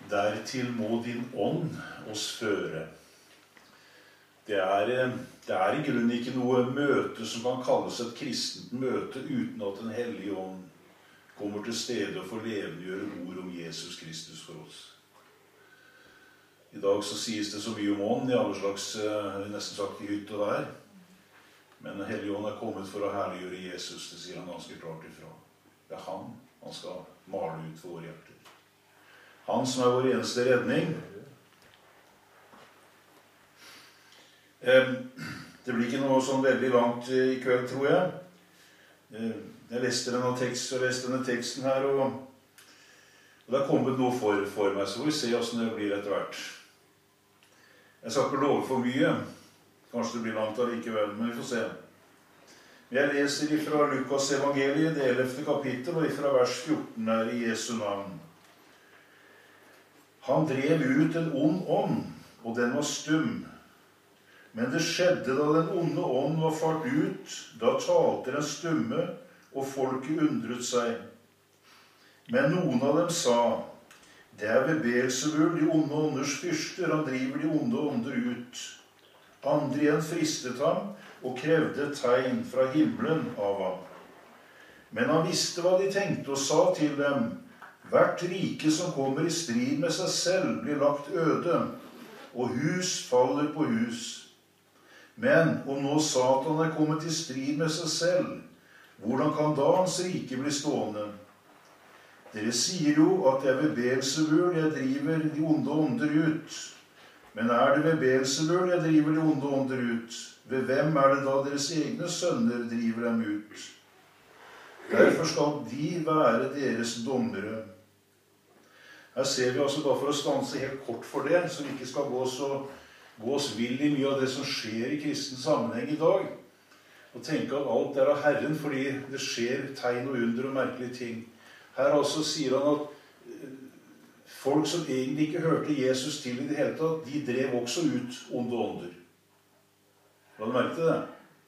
Dertil må din ånd oss føre. Det er i grunnen ikke noe møte som kan kalles et kristent møte uten at Den hellige ånd kommer til stede og får levendegjøre ord om Jesus Kristus for oss. I dag så sies det så mye om ånd i alle slags, nesten sagt i hytt og vær. Men Den hellige ånd er kommet for å herliggjøre Jesus, det sier han ganske klart ifra. Det er han skal male ut for våre hjerter. Han som er vår eneste redning. Det blir ikke noe sånn veldig langt i kveld, tror jeg. Jeg leste denne teksten her, og det har kommet noe for meg, så får vi se hvordan det blir etter hvert. Jeg skal ikke love for mye. Kanskje det blir langt allikevel, men vi får se. Jeg leser fra Lukas evangeliet, det 11. kapittel, og fra vers 14 her i Jesu navn. Han drev ut en ond ånd, og den var stum. Men det skjedde da den onde ånd var fart ut, da talte den stumme, og folket undret seg. Men noen av dem sa, det er ved Beelzebul, de onde ånders fyrster, han driver de onde ånder ut. Andre igjen fristet ham, og krevde tegn fra himmelen av ham. Men han visste hva de tenkte, og sa til dem, hvert rike som kommer i strid med seg selv blir lagt øde, og hus faller på hus. Men om nå Satan er kommet i strid med seg selv, hvordan kan da hans rike bli stående? Dere sier jo at det er ved Beelzebul jeg driver de onde ånder ut. Men er det ved Beelzebul jeg driver de onde ånder ut? Ved hvem er det da deres egne sønner driver dem ut? Derfor skal de være deres dommere. Her ser vi altså, bare for å stanse helt kort for det, så vi ikke skal gå oss vill i mye av det som skjer i kristen sammenheng i dag, og tenke at alt er av Herren fordi det skjer tegn og under og merkelige ting. Her altså sier han at folk som egentlig ikke hørte Jesus til i det hele tatt, de drev også ut onde ånder. La du merke til det?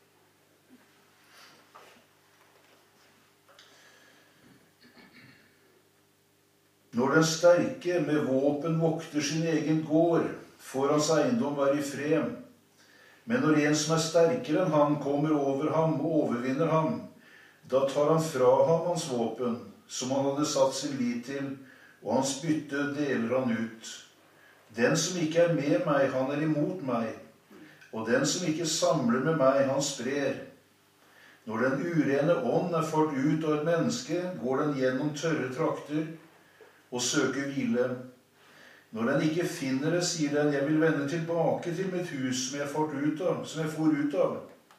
Når den sterke med våpen vokter sin egen gård, får hans eiendom være i fred. Men når en som er sterkere enn han kommer over ham og overvinner ham, da tar han fra ham hans våpen, som han hadde satt sin lit til, og hans bytte deler han ut. Den som ikke er med meg, han er imot meg, og den som ikke samler med meg, han sprer. Når den urene ånd er fart ut av et menneske, går den gjennom tørre trakter, og søker hvile. Når den ikke finner det, sier den, jeg vil vende tilbake til mitt hus som jeg for ut av.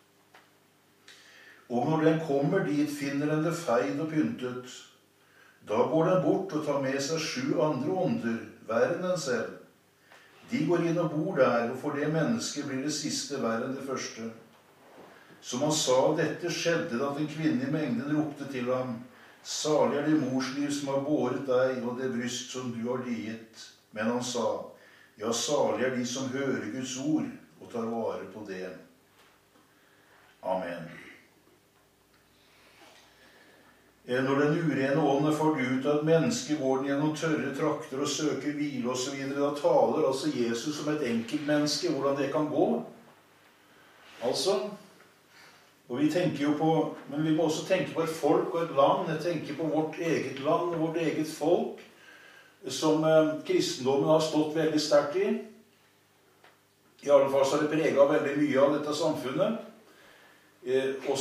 Og når den kommer dit, finner den det feid og pyntet. Da går den bort og tar med seg 7 andre ånder, verre enn den selv. De går inn og bor der, og for det mennesket blir det siste verre enn det første. Som han sa, dette skjedde da en kvinne i mengden ropte til ham, salig er det morsliv som har båret deg, og det bryst som du har diet. Men han sa, ja, salig er de som hører Guds ord, og tar vare på det. Amen. Når den urene ånd er fart ut av et menneske, går den gjennom tørre trakter og søker hvile og så videre. Da taler altså Jesus som et enkeltmenneske, hvordan det kan gå. Altså, og vi tenker jo på, men vi må også tenke på et folk og et land. Jeg tenker på vårt eget land og vårt eget folk, som kristendommen har stått veldig sterkt i. I alle fall så er det preget av veldig mye av dette samfunnet. Og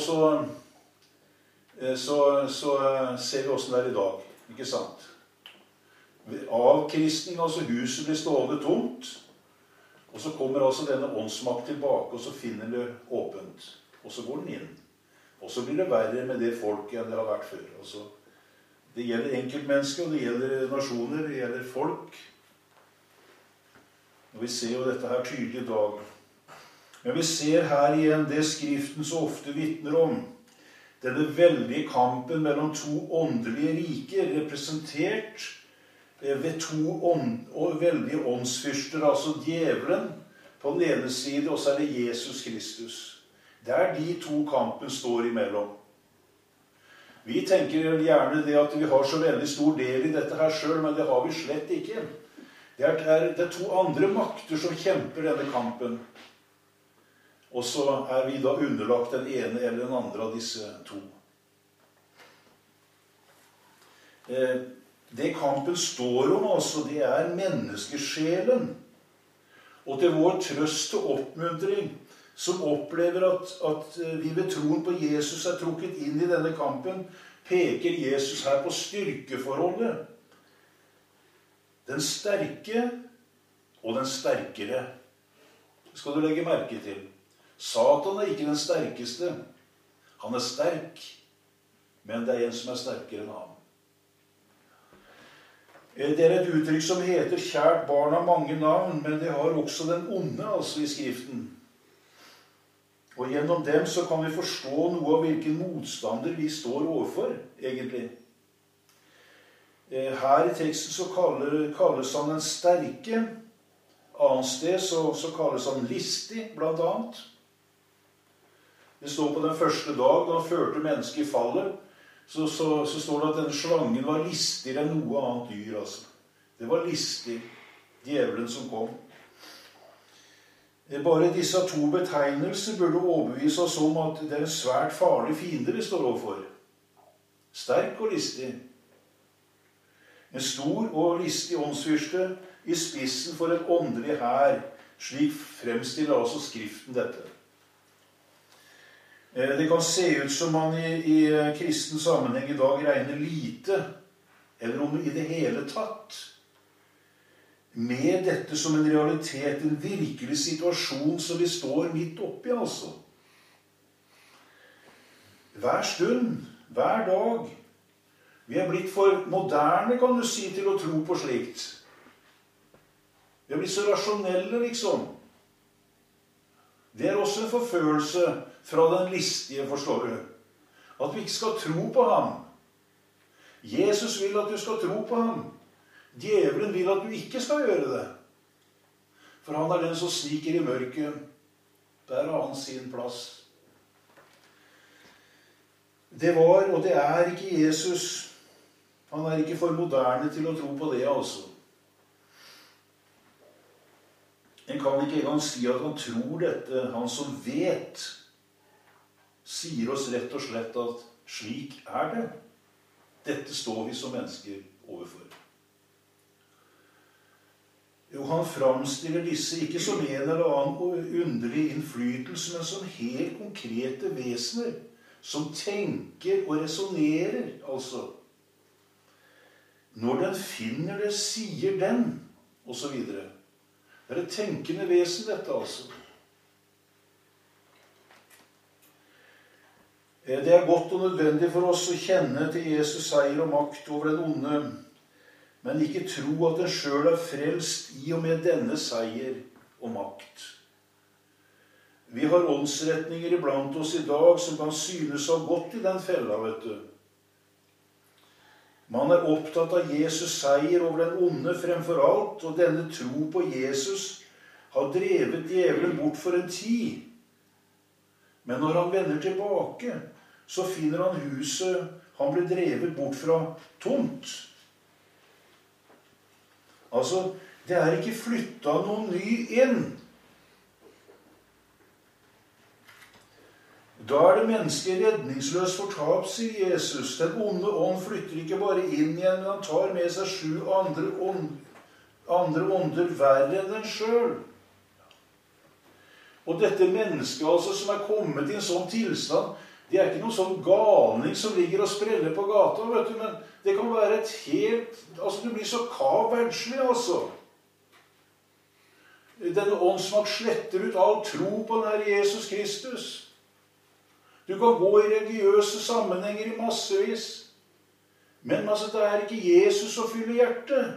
så ser vi hvordan det er i dag, ikke sant? Avkristning, altså huset blir stående tomt, og så kommer altså denne åndsmakt tilbake, og så finner det åpent. Og så går den inn. Og så blir det verre med det folket enn det har vært før. Altså, det gjelder enkeltmennesker, og det gjelder nasjoner, det gjelder folk. Og vi ser jo dette her tydelig i dag. Men vi ser her igjen det Skriften så ofte vitner om. Denne veldige kampen mellom 2 åndelige riker, representert ved 2 veldige åndsfyrster, altså djevelen på den ene side, og så er det Jesus Kristus. Det er de 2 kampen står imellom. Vi tenker gjerne det at vi har så veldig stor del i dette her selv, men det har vi slett ikke. Det er to andre makter som kjemper denne kampen. Og så er vi da underlagt den ene eller den andre av disse to. Det kampen står om, altså, det er menneskesjelen. Og til vår trøst og oppmuntring, som opplever at vi ved troen på Jesus er trukket inn i denne kampen, peker Jesus her på styrkeforholdet. Den sterke og den sterkere. Det skal du legge merke til. Satan er ikke den sterkeste. Han er sterk, men det er en som er sterkere enn han. Det er et uttrykk som heter «Kjært barn har mange navn», men det har også den onde, altså, i Skriften. Og gjennom dem så kan vi forstå noe av hvilken motstander vi står overfor, egentlig. Her i teksten så kalles han den sterke. Annet sted så kalles han listig, blant annet. Det står på den første dag, da han førte mennesket i fallet, så står det at denne slangen var listigere enn noe annet dyr. Altså. Det var listig, djevelen som kom. Bare disse to betegnelser burde overbevise oss om at det er en svært farlig fiende vi står overfor. Sterk og listig. En stor og listig åndsfyrste i spissen for en åndelig hær. Slik fremstiller altså Skriften dette. Det kan se ut som man i kristen sammenheng i dag regner lite, eller om i det hele tatt, med dette som en realitet, en virkelig situasjon som vi står midt oppi, altså. Hver stund, hver dag. Vi er blitt for moderne, kan du si, til å tro på slikt. Vi er blitt så rasjonelle, liksom. Det er også en forførelse fra den listige, forstår du. At vi ikke skal tro på ham. Jesus vil at du skal tro på ham. Djevelen vil at du ikke skal gjøre det. For han er den som sniker i mørket. Der har han sin plass. Det var, og det er ikke Jesus. Han er ikke for moderne til å tro på det, altså. En kan ikke engang si at han tror dette. Han som vet, sier oss rett og slett at slik er det. Dette står vi som mennesker overfor. Jo, han framstiller disse ikke som en eller annen underlig innflytelse, men som helt konkrete vesener, som tenker og resonerer, altså. Når den finner det, sier den, og så videre. Det er et tenkende vesen, dette, altså. Det er godt og nødvendig for oss å kjenne til Jesus seier og makt over den onde, men ikke tro at den selv er frelst i og med denne seier og makt. Vi har åndsretninger iblant oss i dag som kan synes så godt i den fella, vet du. Man er opptatt av Jesus seier over den onde fremfor alt, og denne tro på Jesus har drevet djevelen bort for en tid. Men når han vender tilbake, så finner han huset han ble drevet bort fra tomt. Altså, det er ikke flyttet noen ny inn. Da er det mennesket redningsløst fortapt, sier Jesus. Den onde ånd flytter ikke bare inn igjen, men han tar med seg 7 andre ånder verre enn den selv. Og dette mennesket altså, som er kommet i en sånn tilstand, det er ikke noen sånn galning som ligger og spreller på gata, vet du, men det kan være et helt, altså du blir så kavverdslig, altså. Denne åndsmakt sletter ut all tro på den Herre Jesus Kristus. Du kan gå i religiøse sammenhenger i massevis, men altså, det er ikke Jesus som fyller hjertet.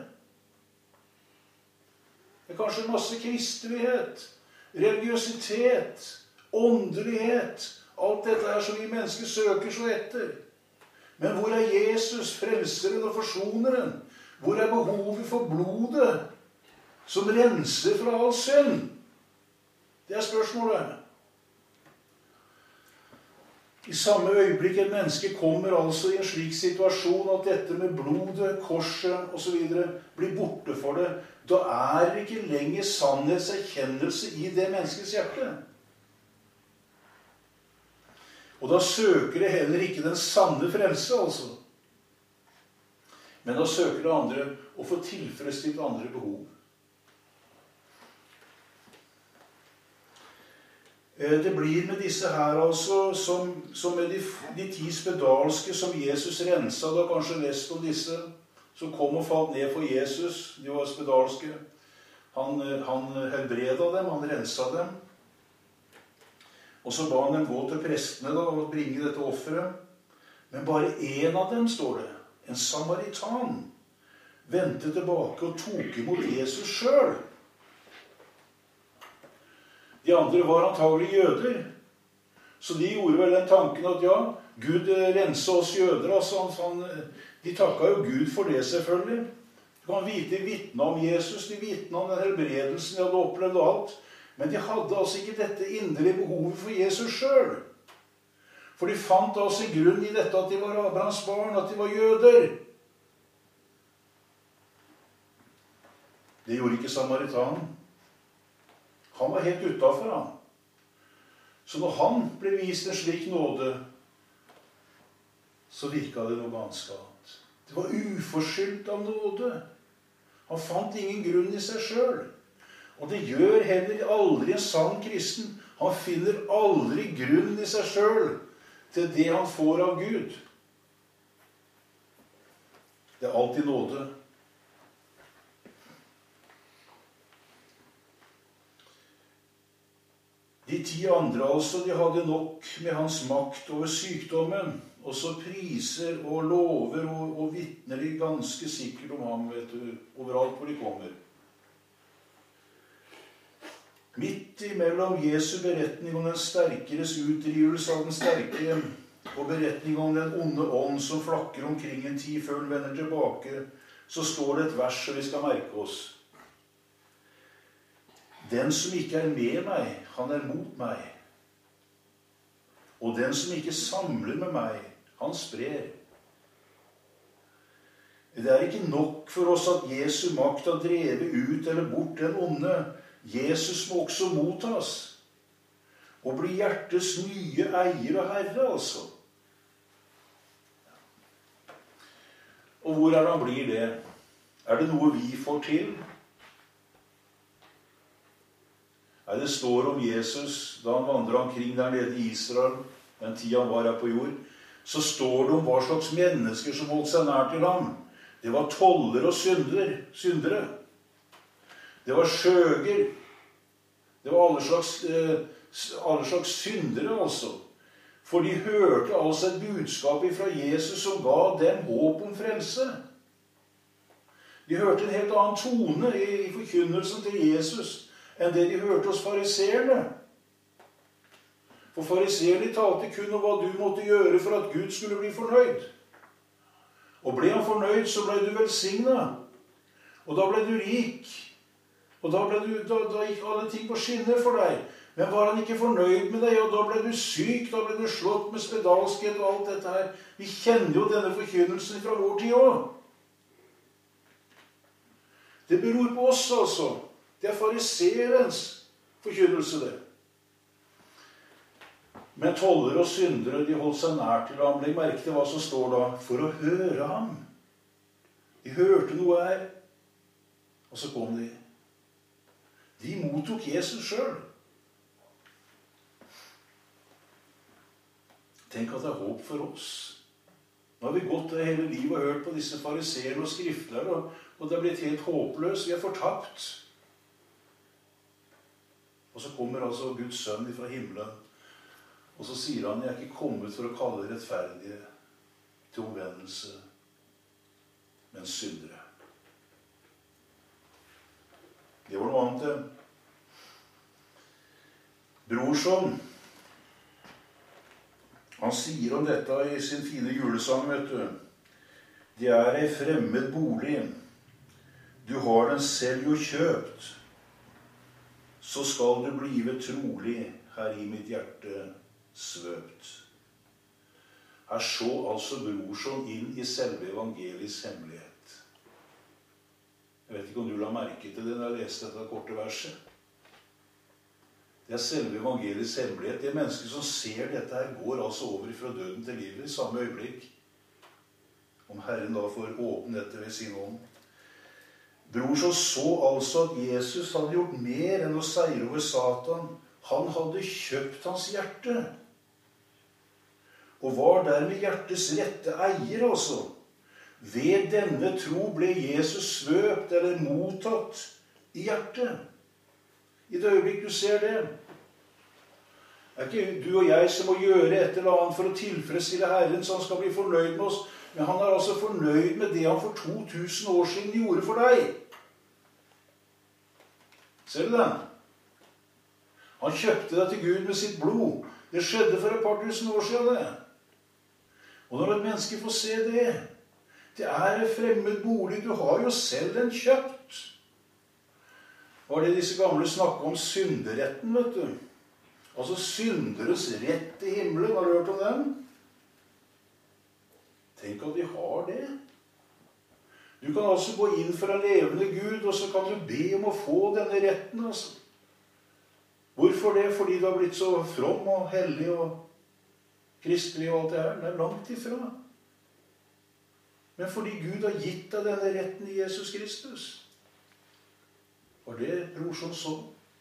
Det er kanskje masse kristelighet, religiøsitet, åndelighet, alt dette her som vi mennesker søker så etter. Men hvor er Jesus, frelseren og forsoneren? Hvor er behovet for blodet som renser fra all synd? Det er spørsmålet. I samme øyeblikk et menneske kommer altså i en slik situasjon at dette med blodet, korset og så videre blir borte for det, da er det ikke lenger sannhetserkjennelse i det menneskets hjerte. Og da søker det heller ikke den sanne frelse, altså. Men da søker det andre å få tilfredsstilt andre behov. Det blir med disse her altså, som med de 10 spedalske som Jesus rensa, da kanskje lest om disse, som kom og falt ned for Jesus, de var spedalske. Han helbreda dem, han rensa dem. Og så ba han dem gå til prestene da, og bringe dette offeret. Men bare en av dem, står det, en samaritan, vendte tilbake og tok imot Jesus selv. De andre var antagelig jøder. Så de gjorde vel den tanken at ja, Gud renser oss jøder. Altså, de takket jo Gud for det selvfølgelig. Du kan vite, de vittnet om Jesus, de vittnet om den helbredelsen de hadde opplevd og alt. Men de hadde altså ikke dette indre behovet for Jesus selv. For de fant altså i grunn i dette at de var Abrahams barn, at de var jøder. Det gjorde ikke samaritanen. Han var helt utenfor han. Så når han ble vist en slik nåde, så virket det noe ganske annet. Det var uforskyldt av nåde. Han fant ingen grunn i seg selv. Og det gjør heller aldri en sann kristen. Han finner aldri grunn i seg selv til det han får av Gud. Det er alltid nåde. De 10 andre altså, de hadde nok med hans makt over sykdommen, og så priser og lover og vittner de ganske sikkert om ham, vet du, overalt hvor de kommer. Midt imellom Jesu beretning om den sterkeres utdrivelse av den sterke, og beretning om den onde ånd som flakker omkring en tid før den vender tilbake, så står det et vers som vi skal merke oss. Den som ikke er med meg, han er mot meg. Og den som ikke samler med meg, han sprer. Det er ikke nok for oss at Jesu makt har drevet ut eller bort den onde. Jesus må også mottas. Og bli hjertets nye eier og herre, altså. Og hvor er det han blir det? Er det noe vi får til? Nei, det står om Jesus da han vandret omkring der nede i Israel, den tiden han var her på jord. Så står det om hva slags mennesker som holdt seg nær til ham. Det var toller og syndere. Det var skjøger. Det var alle slags syndere altså. For de hørte altså et budskap fra Jesus som ga dem håp om frelse. De hørte en helt annen tone i forkynnelsen til Jesus enn det de hørte hos fariseerne. For fariseerne talte kun om hva du måtte gjøre for at Gud skulle bli fornøyd. Og ble han fornøyd, så ble du velsignet. Og da ble du rik. Og da gikk alle ting på skinner for deg. Men var han ikke fornøyd med deg, og da ble du syk, da ble du slått med spedalskhet og alt dette her. Vi kjenner jo denne forkynnelsen fra vår tid også. Det beror på oss altså. Det er fariseerens forkynnelse det. Men toller og syndere, de holdt seg nær til ham. Legg merke til hva som står da. For å høre ham. De hørte noe her. Og så kom de. De mottok Jesus selv. Tenk at det er håp for oss. Nå har vi gått det hele livet og hørt på disse fariseerne og skriftlærere, og det er blitt helt håpløst. Vi er fortapt. Og så kommer altså Guds sønn fra himmelen, og så sier han, jeg er ikke kommet for å kalle rettferdige til omvendelse, men syndere. Det var noe annet det. Brorson, han sier om dette i sin fine julesang, vet du. Det er ei fremmed bolig. Du har den selv jo kjøpt. Så skal du blive trolig her i mitt hjerte svøpt. Her så altså Brorson inn i selve evangeliets hemmelighet. Jeg vet ikke om du la merke til det da jeg leste dette korte verset. Det er selve evangeliets hemmelighet. Det mennesket som ser dette her, går altså over fra døden til livet i samme øyeblikk. Om Herren da får åpne dette ved sin ånd. Brorson så altså at Jesus hadde gjort mer enn å seire over Satan. Han hadde kjøpt hans hjerte. Og var dermed hjertets rette eier, altså. Ved denne tro ble Jesus svøpt eller mottatt i hjertet. I det øyeblikk du ser det. Det er ikke du og jeg som må gjøre et eller annet for å tilfredsstille Herren, så han skal bli fornøyd med oss. Men han er altså fornøyd med det han for 2000 år siden gjorde for deg. Ser du den? Han kjøpte deg til Gud med sitt blod. Det skjedde for et par tusen år siden, det. Og når et menneske får se det, det er en fremmed bolig, du har jo selv en kjøpt. Var det disse gamle snakker om synderetten, vet du? Altså synderes rett til himmelen, har du hørt om dem? Tenk at de har det. Du kan altså gå inn for en levende Gud, og så kan du be om å få denne retten, altså. Hvorfor det? Fordi du har blitt så from og hellig og kristelig og alt det her. Det er langt ifra. Men fordi Gud har gitt deg denne retten i Jesus Kristus. Var det Brorson så?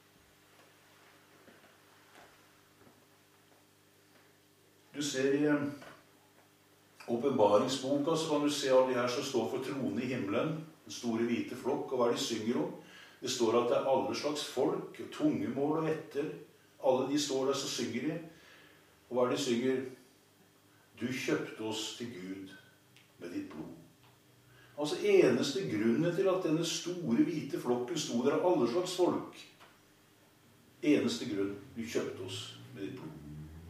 Du ser i åpenbaringsboka, så kan du se alle de her som står for tronen i himmelen. Den store hvite flokk, og hva de synger om. Det står at det er alle slags folk, tungemål og etter. Alle de står der, så synger de. Og hva de synger? Du kjøpte oss til Gud med ditt blod. Altså eneste grunnen til at denne store hvite flokken sto der av alle slags folk. Eneste grunn. Du kjøpte oss med ditt blod.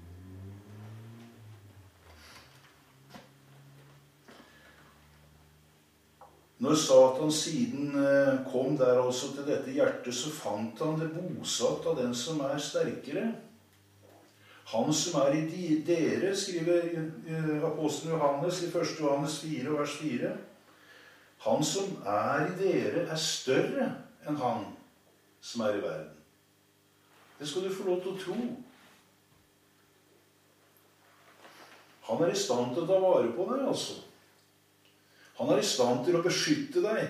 Når Satan siden kom der altså til dette hjertet, så fant han det bosatt av den som er sterkere. Han som er i dere, skriver apostelen Johannes i 1. Johannes 4, vers 4. Han som er i dere er større enn han som er i verden. Det skal du få lov til å tro. Han er i stand til å ta vare på deg, altså. Han er i stand til å beskytte deg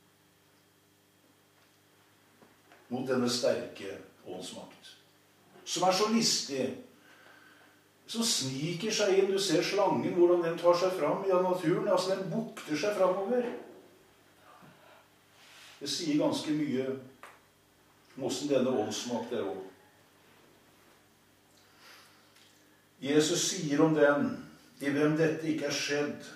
mot denne sterke åndsmakt, som er så listig, som sniker seg inn. Du ser slangen, hvordan den tar seg fram i naturen. Altså, den bukter seg framover. Det sier ganske mye om hvordan denne åndsmakt er også. Jesus sier om den, i hvem dette ikke er skjedd,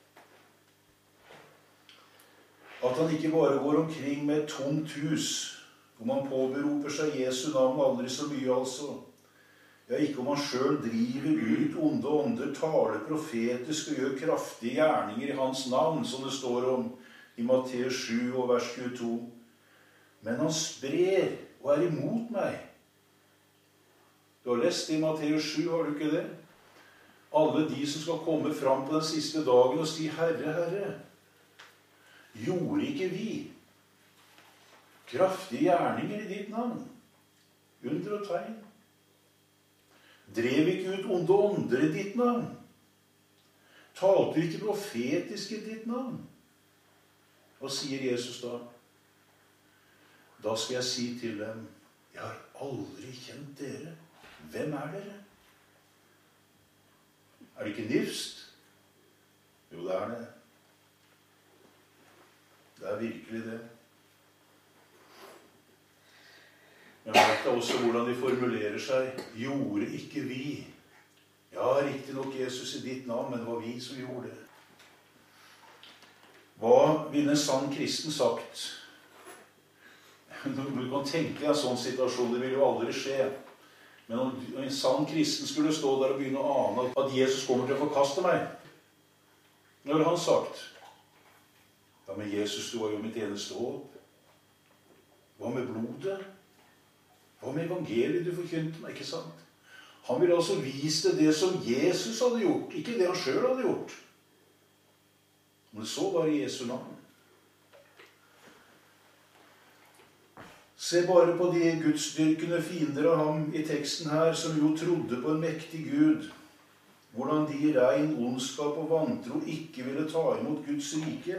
at han ikke bare går omkring med et tomt hus, hvor man påberoper seg Jesu navn aldri så mye, altså. Ja, ikke om han selv driver ut onde ånder, taler profetisk og gjør kraftige gjerninger i hans navn, som det står om i Matteus 7 og vers 22. Men han sprer og er imot meg. Du har lest i Matteus 7, har du ikke det? Alle de som skal komme fram på den siste dagen og si, Herre, Herre, gjorde ikke vi kraftige gjerninger i ditt navn, under og tegn? Drev ikke ut onde ånder i ditt navn? Talte ikke profetisk i ditt navn? Hva sier Jesus da? Da skal jeg si til dem, jeg har aldri kjent dere. Hvem er dere? Er det ikke nifst? Jo, det er det. Det er virkelig det. Men vet da også hvordan de formulerer seg. Gjorde ikke vi. Ja, riktig nok Jesus i ditt navn, men det var vi som gjorde det. Hva ville en sann kristen sagt? Du kan tenke deg en sånn situasjon, det vil jo aldri skje. Men om en sann kristen skulle stå der og begynne å ane at Jesus kommer til å forkaste meg, hva ville han sagt? Ja, men Jesus, du var jo mitt eneste håp. Hva med blodet? Hva med evangeliet du forkynte meg, ikke sant? Han ville altså vise det som Jesus hadde gjort, ikke det han selv hadde gjort. Men så var det Jesu navn. Se bare på de gudsdyrkende fiender av ham i teksten her, som jo trodde på en mektig Gud. Hvordan de i rein ondskap og vantro ikke ville ta imot Guds rike.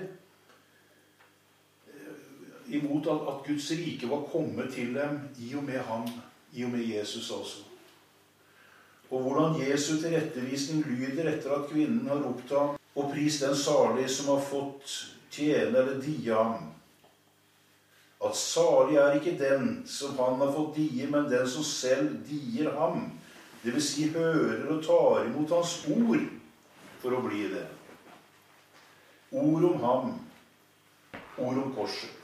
Imot at Guds rike var kommet til dem i og med ham, i og med Jesus altså. Og hvordan Jesu tilrettevisning lyder etter at kvinnen har ropt ham, og pris den salig som har fått tjene eller die ham. At salig er ikke den som han har fått die, men den som selv dier ham. Det vil si hører og tar imot hans ord for å bli det. Ord om ham, ord om korset.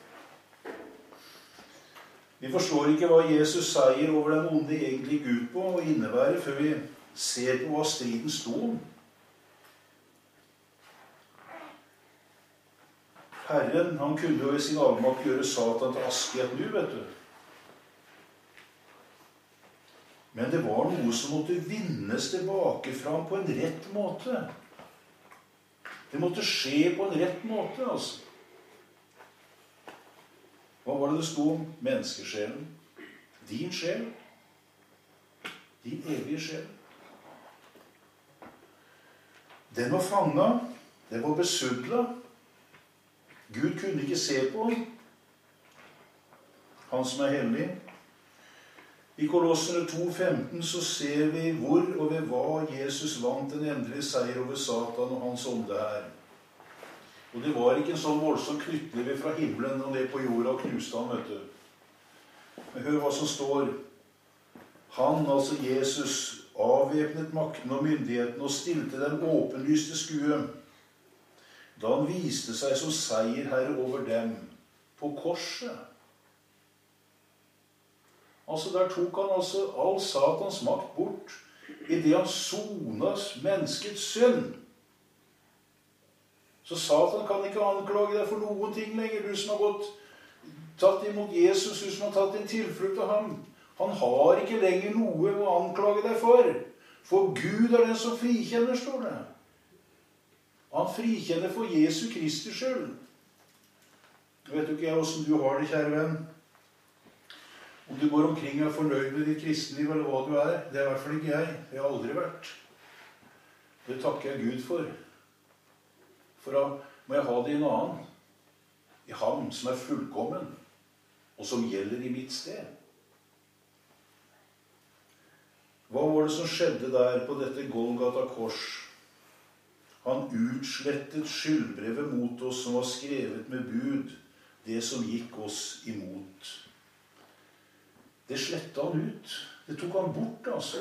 Vi forstår ikke hva Jesus seier over den onde egentlig gikk ut på og innebærer, før vi ser på hva striden sto om. Herren, han kunne jo ved sin allmakt gjøre Satan til aske et nu, vet du. Men det var noe som måtte vinnes tilbake fra ham på en rett måte. Det måtte skje på en rett måte, altså. Hva var det sto om? Menneskesjelen. Din sjel. Din evige sjel. Den var fanget. Den var besudlet. Gud kunne ikke se på ham. Han som er hellig. I Kolosserne 2,15 så ser vi hvor og ved hva Jesus vant en endelig seier over Satan og hans ånde her. Og det var ikke en sånn voldsom knyttneve fra himmelen og ned på jorda og knuste han, vet du. Men hør hva som står. Han, altså Jesus, avvæpnet makten og myndigheten og stilte dem åpenlyst til skue, da han viste seg som seierherre over dem på korset. Altså der tok han altså all Satans makt bort i det han sonet menneskets synd. Så Satan kan ikke anklage deg for noen ting lenger, du som har tatt imot Jesus, du som har tatt din tilflukt av ham. Han har ikke lenger noe å anklage deg for Gud er den som frikjenner, står det. Han frikjenner for Jesu Kristi skyld. Vet du ikke jeg hvordan du har det, kjære venn? Om du går omkring og er fornøyd med ditt kristenliv, eller hva du er, det er i hvert fall ikke jeg. Det har aldri vært. Det takker jeg Gud for. For da må jeg ha det i en annen. I ham som er fullkommen, og som gjelder i mitt sted. Hva var det som skjedde der på dette Golgata kors? Han utslettet skyldbrevet mot oss som var skrevet med bud, det som gikk oss imot. Det slettet han ut. Det tok han bort, altså.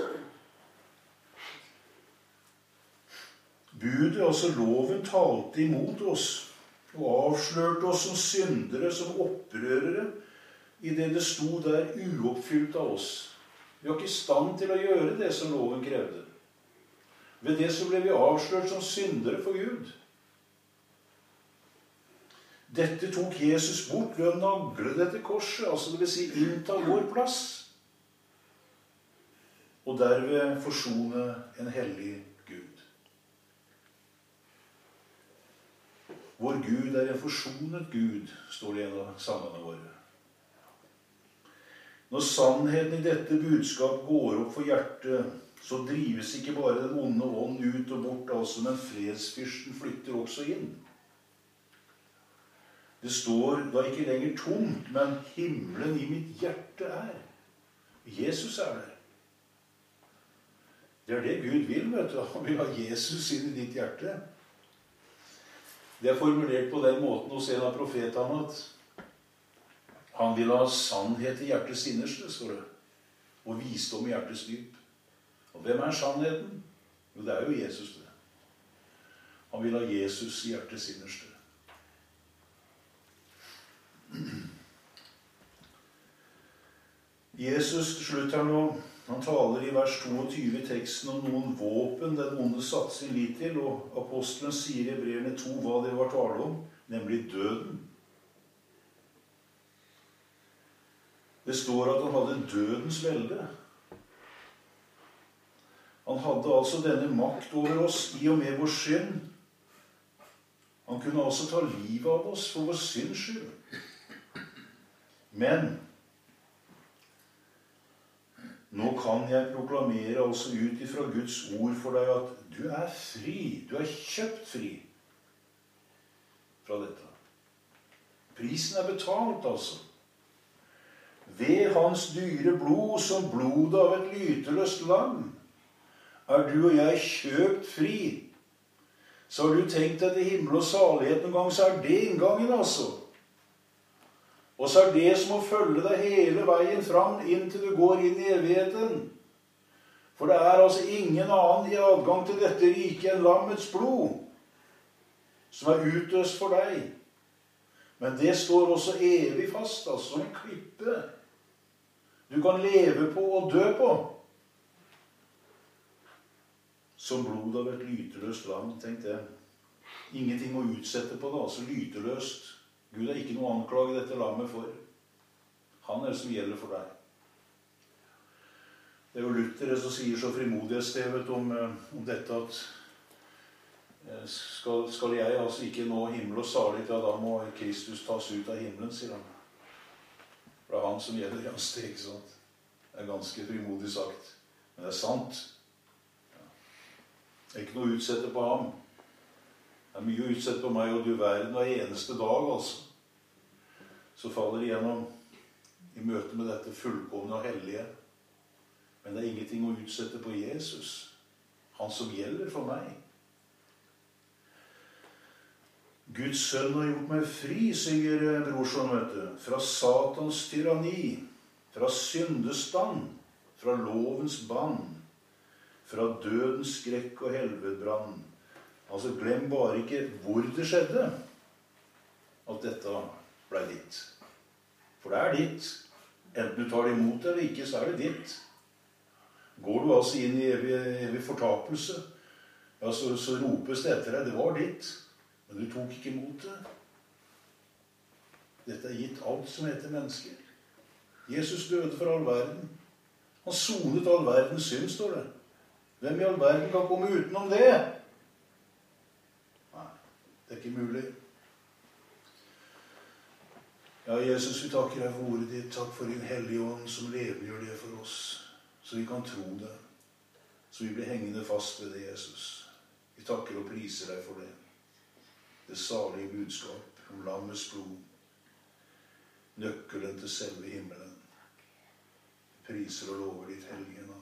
Budet, altså loven, talte imot oss og avslørte oss som syndere, som opprørere, i det sto der uoppfylt av oss. Vi var ikke i stand til å gjøre det som loven krevde. Ved det så ble vi avslørt som syndere for Gud. Dette tok Jesus bort ved å nagle dette korset, altså det vil si innta vår plass, og derved forsone en hellig Gud. Vår Gud er en forsonet Gud, står det i en av sangene våre. Når sannheten i dette budskap går opp for hjertet, så drives ikke bare den onde ånd ut og bort, altså, men fredsfyrsten flytter også inn. Det står da ikke lenger tomt, men himmelen i mitt hjerte er. Jesus er der. Det er det Gud vil, vet du. Han vil ha Jesus inn i ditt hjerte. Det er formulert på den måten hos en av profetene at han vil ha sannhet i hjertets innerste, står det, og visdom i hjertets dyp. Og hvem er sannheten? Jo, det er jo Jesus, det. Han vil ha Jesus i hjertets innerste. Jesus til slutt her nå, han taler i vers 22 i teksten om noen våpen den onde satte sin lit til, og apostelen sier i Hebreerne 2 hva det var tale om, nemlig døden. Det står at han hadde dødens velde. Han hadde altså denne makt over oss i og med vår synd. Han kunne altså ta livet av oss for vår synds skyld. Men nå kan jeg proklamere altså ut ifra Guds ord for deg at du er fri. Du er kjøpt fri fra dette. Prisen er betalt, altså. Ved hans dyre blod, som blodet av et lyteløst lam, er du og jeg kjøpt fri. Så har du tenkt deg til himmel og salighet noen gang, så er det inngangen, altså. Og så er det som å følge deg hele veien fram inntil du går inn i evigheten. For det er altså ingen annen i adgang til dette riket enn lammets blod, som er utøst for deg. Men det står også evig fast, altså som en klippe. Du kan leve på og dø på. Som blod av et lyteløst lam, tenkte jeg. Ingenting å utsette på det, altså lyteløst. Gud er ikke noe å anklage dette lammet for. Han er det som gjelder for deg. Det er jo Luther som sier så frimodighetsstevet om dette at skal jeg altså ikke nå himmel og salighet, ja, da må Kristus tas ut av himmelen, sier han. For det er han som gjelder i hans steg, ikke sant? Det er ganske frimodig sagt. Men det er sant. Det er ikke noe å utsette på ham. Det er mye å utsette på meg og du verden hver eneste dag, altså. Så faller det igjennom i møte med dette fullkomne og hellige. Men det er ingenting å utsette på Jesus. Han som gjelder for meg. Guds sønn har gjort meg fri, synger brorson, vet du. Fra Satans tyranni, fra syndestand, fra lovens bann, fra dødens skrekk og helvedbrann. Altså, glem bare ikke hvor det skjedde, at dette ble ditt. For det er ditt. Enten du tar det imot eller ikke, så er det ditt. Går du altså inn i evig fortapelse, ja, så ropes det etter deg, det var ditt. Men du tok ikke imot det. Dette er gitt alt som heter mennesker. Jesus døde for all verden. Han sonet all verdens synd, står det. Hvem i all verden kan komme utenom det? Nei, det er ikke mulig. Ja, Jesus, vi takker deg for ordet ditt. Takk for din hellige ånd som levengjør det for oss. Så vi kan tro det. Så vi blir hengende fast ved det, Jesus. Vi takker og priser deg for det. Det salige budskap om lammets blod, nøkkelen til selve himmelen. Priser og lover ditt hellige navn.